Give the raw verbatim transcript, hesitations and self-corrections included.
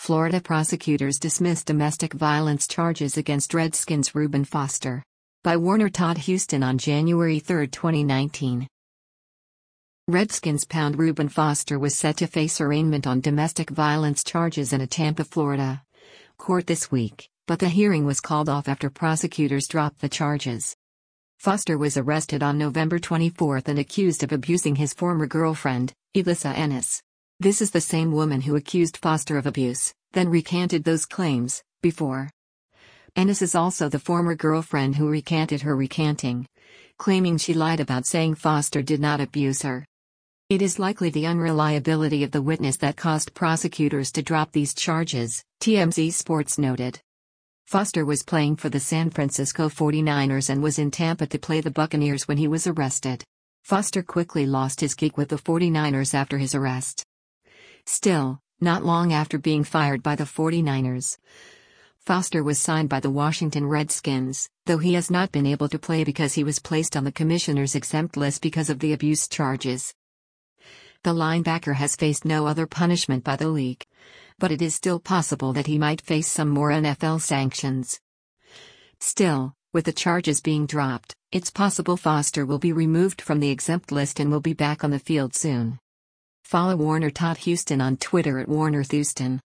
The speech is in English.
Florida prosecutors dismiss domestic violence charges against Redskins' Reuben Foster. By Warner Todd Houston on January third, twenty nineteen. Redskins pound Reuben Foster was set to face arraignment on domestic violence charges in a Tampa, Florida court this week, but the hearing was called off after prosecutors dropped the charges. Foster was arrested on November twenty-fourth and accused of abusing his former girlfriend, Elissa Ennis. This is the same woman who accused Foster of abuse, then recanted those claims, before. Ennis is also the former girlfriend who recanted her recanting, claiming she lied about saying Foster did not abuse her. It is likely the unreliability of the witness that caused prosecutors to drop these charges, T M Z Sports noted. Foster was playing for the San Francisco forty-niners and was in Tampa to play the Buccaneers when he was arrested. Foster quickly lost his gig with the forty-niners after his arrest. Still, not long after being fired by the forty-niners, Foster was signed by the Washington Redskins, though he has not been able to play because he was placed on the commissioner's exempt list because of the abuse charges. The linebacker has faced no other punishment by the league, but it is still possible that he might face some more N F L sanctions. Still, with the charges being dropped, it's possible Foster will be removed from the exempt list and will be back on the field soon. Follow Warner Todd Houston on Twitter at Warner Houston.